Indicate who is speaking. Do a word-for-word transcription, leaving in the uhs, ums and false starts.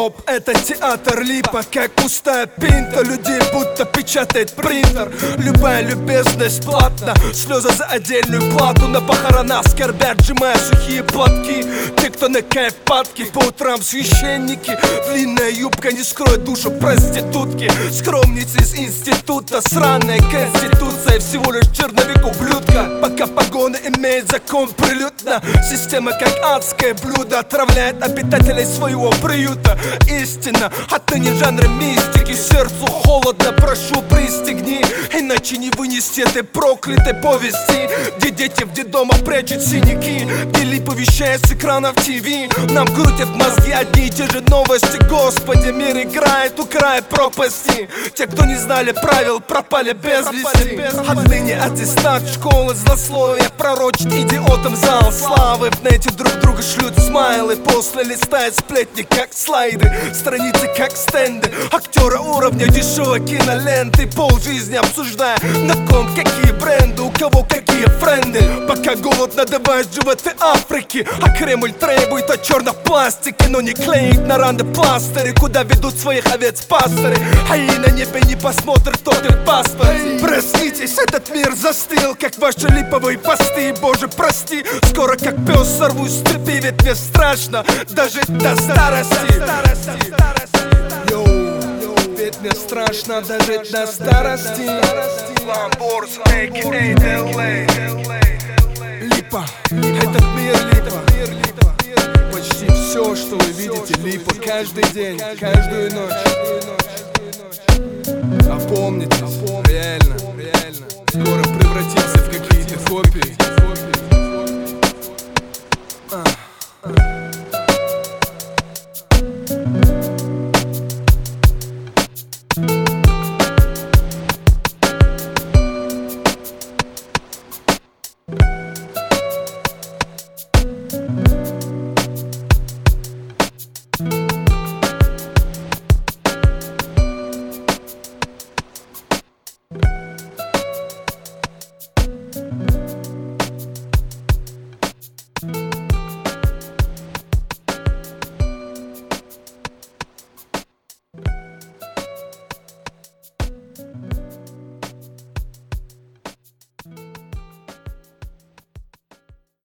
Speaker 1: Стоп, это театр липа, как пустая пинта. Людей будто печатает принтер. Любая любезность платна, слезы за отдельную плату. На похоронах скорбят, сжимая сухие платки. Те, кто на кайф падки, по утрам священники. Длинная юбка не скроет душу проститутки. Скромницы из института, сраная конституция. Всего лишь черновик ублюдка. Пока погоны имеет закон прилюдно. Система как адское блюдо отравляет обитателей своего приюта. Истина, отныне жанр мистики. Сердцу холодно, прошу пристегни. Иначе не вынести этой проклятой повести, где дети в детдомах прячут синяки, где липа вещает с экранов ТВ. Нам крутят мозги одни и те же новости. Господи, мир играет у края пропасти. Те, кто не знали правил, пропали без вести. Отныне аттестат школы злословия пророчит идиотам зал славы. В нете друг друга шлют смайлы, после листает сплетни как слайды, страницы как стенды. Актеры уровня дешевой киноленты, полжизни обсуждая, на ком какие бренды, у кого какие френды. Пока голод надувает животы Африки, а Кремль требует от черных пластики, но не клеит на раны пластыри. Куда ведут своих овец пастыры, а и на небе не посмотрит тот их паспорт. Проснитесь, этот мир застыл, как ваши липовые посты. Боже, прости, скоро как пес сорвусь с цепи, ведь мне страшно дожить до старости. Йоу, ведь мне страшно дожить до старости. Ламборс, а ка а. Делей. Липа, этот мир липа. Почти все, что вы видите, липа. Каждый день, каждую ночь. Опомнитесь, реально, скоро превратимся в какие-то копии.